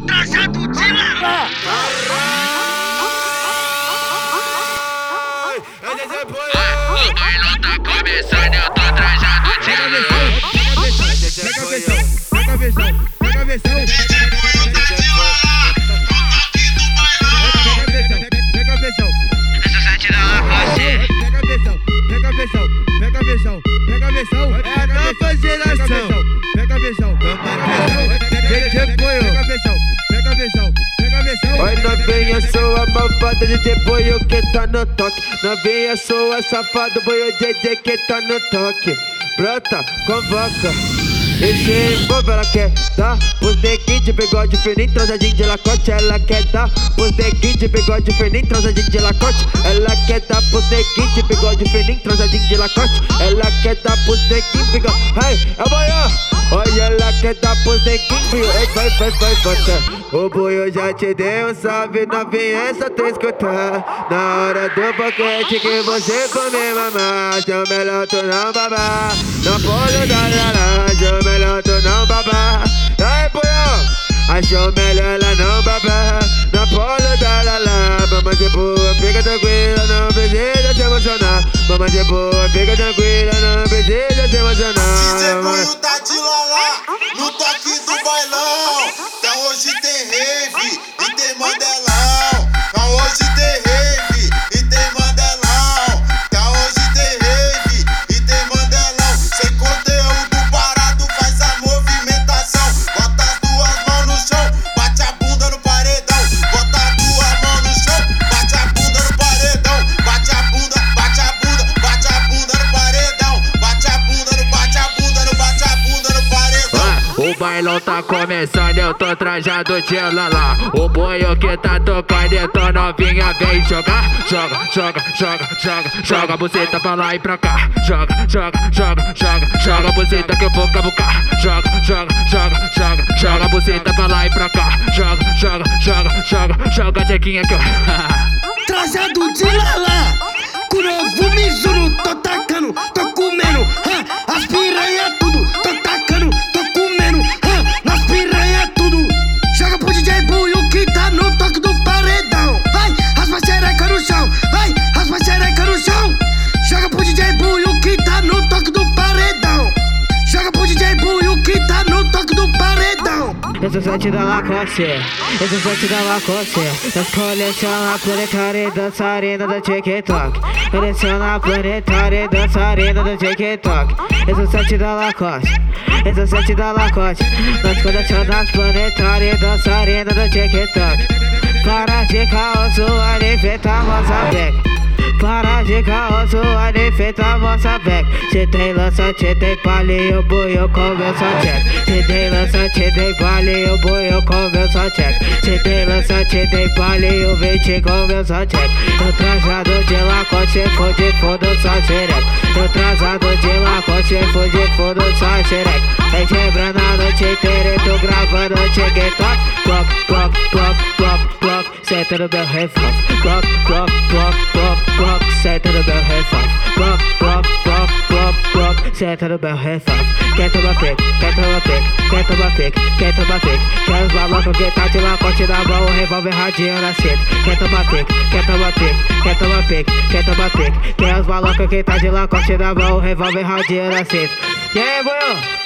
trajado de lala. O bailão tá começando, eu tô trajado de lala. Pega a visão, pega a visão, pega a visão. Pega a visão. Essa sete da Lacoste. Pega a visão, pega a visão, pega a visão, pega a visão. É a nova geração. Pega a visão, pega a visão, pega a visão, pega a visão. Oi novinha, sou a malvada DJ Boio que tá no toque. Novinha, sou a safada Boio DJ que tá no toque. Brota, convoca e se envolve, ela quer dar pros neguinhos de bigode fininho, transadinho de Lacoste. Ela quer dar pros neguinhos de bigode fininho, transadinho de Lacoste. Ela quer dar pros neguinhos de bigode fininho, transadinho de Lacoste. Ela quer dar pros neguinhos bigode. Hey, é boiô! Olha, ela quer dar pros neguinhos. Ei, vai, você. O Boio já te deu um salve, novinha, é só tu escutar. Na hora do boquete que você come mamar, é melhor tu não babar. No polo da laranja, melhor tu não babar. Ai, Boio, achou melhor ela não babar. No polo da laranja, mamãe de boa, fica tranquila, não precisa se emocionar. Mamãe de boa, fica tranquila, não precisa se emocionar. DJ Boio tá de lala, no toque do bailão. Então hoje tem rave e tem mandelão. Então hoje tem rave e tem mandelão. Então hoje tem rave e tem mandelão. Sem conteúdo parado, faz a movimentação. Bota as duas mãos no chão, bate a bunda no paredão. Bota as duas mãos no chão, bate a bunda no paredão. Bate a bunda, bate a bunda, bate a bunda no paredão. Bate a bunda no, bate a bunda no, bate a bunda no paredão. O bailão tá começando, eu tô trajado de lala. O Boio que tá tocando, então novinha vem jogar. Joga, joga, joga, joga, joga a buceta pra lá e pra cá. Joga, joga, joga, joga, joga a buceta que eu vou cavucar. Joga, joga, joga, joga, joga a buceta pra lá e pra cá. Joga, joga, joga, joga, joga a chequinha que eu... Trajado de lala, com novo Mizuno, tô tacando, tô comendo, as piranha tudo, tô tacando, tô comendo, nas piranha tudo. Joga pro DJ Boio que tá no toque do paredão. Vai, raspa a xereca no chão, vai, raspa a xereca no chão. Joga pro DJ Boio que tá no toque do paredão. Joga pro DJ Boio que tá no toque do paredão. Eu sou sete da Lacoste, eu sou sete da Lacoste. Nós coleciona a planetária e dançarina do TikTok. Coleciona a planetária e dançarina do TikTok. Eu sou sete da Lacoste, eu sou sete da Lacoste. Nós coleciona as planetárias e dançarina do TikTok. Para de caô, sua defeita, moça beca. Para de caô, sua defeita, moça beca. Se tem lança, te tem palha, o Boio começa a check. Se tem lança, te tem palha, o Boio começa a check. Se tem lança, te tem palha, o 20 começa a check. Tô trajado de Lacoste, for de fundo, só xereca. Tô trajado de Lacoste, for de fundo, só xereca. Vem quebrando a noite inteira, tô gravando o TikTok. Clock, clock, clock, clock, clock, senta no meu revólver. Clock, clock, clock, clock, clock, senta no meu revólver. Clock, clock, clock, clock, clock, senta no meu revólver. Quer tomar pique, quer tomar pique, quer tomar pique, quer tomar pique. Quer os malucos que tá de Lacoste na mão, o revólver radinho na cinta. Quer tomar pique, quer tomar pique, quer tomar pique, quer tomar pique. Quer os malucos que tá de Lacoste na mão, o revólver radinho na cinta. E aí, Boio?